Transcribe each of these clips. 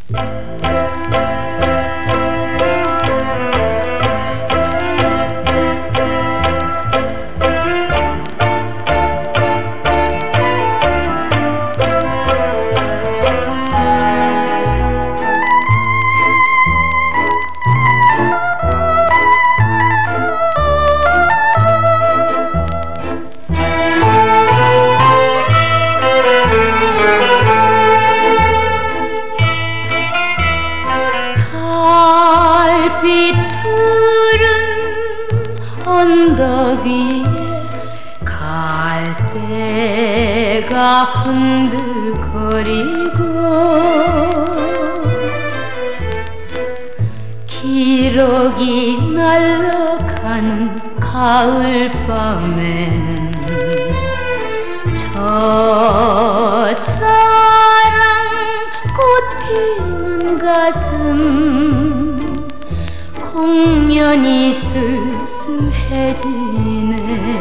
달빛 푸른 언덕 위에 갈대가 흔들거리고 기러기 날아가는 가을밤에는 첫사랑 꽃 피는 가슴 공연히 쓸쓸해지네.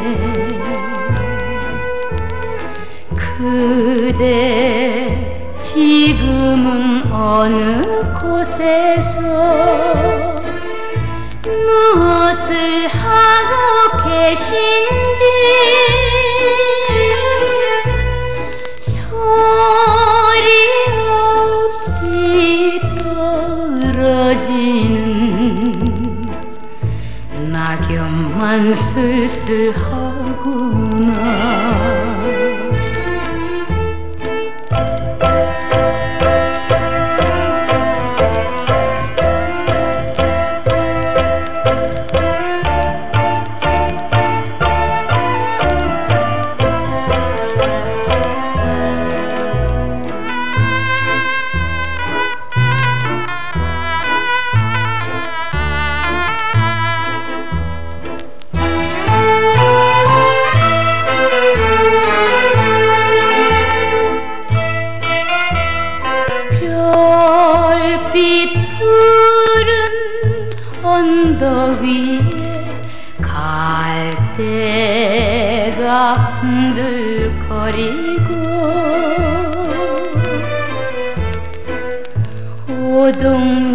그대 지금은 어느 곳에서 무엇을 하고 계신지 소리 없이 떨어지는 낙엽만 쓸쓸하구나. 별빛 푸른 언덕 위에 갈대가 흔들거리고 오동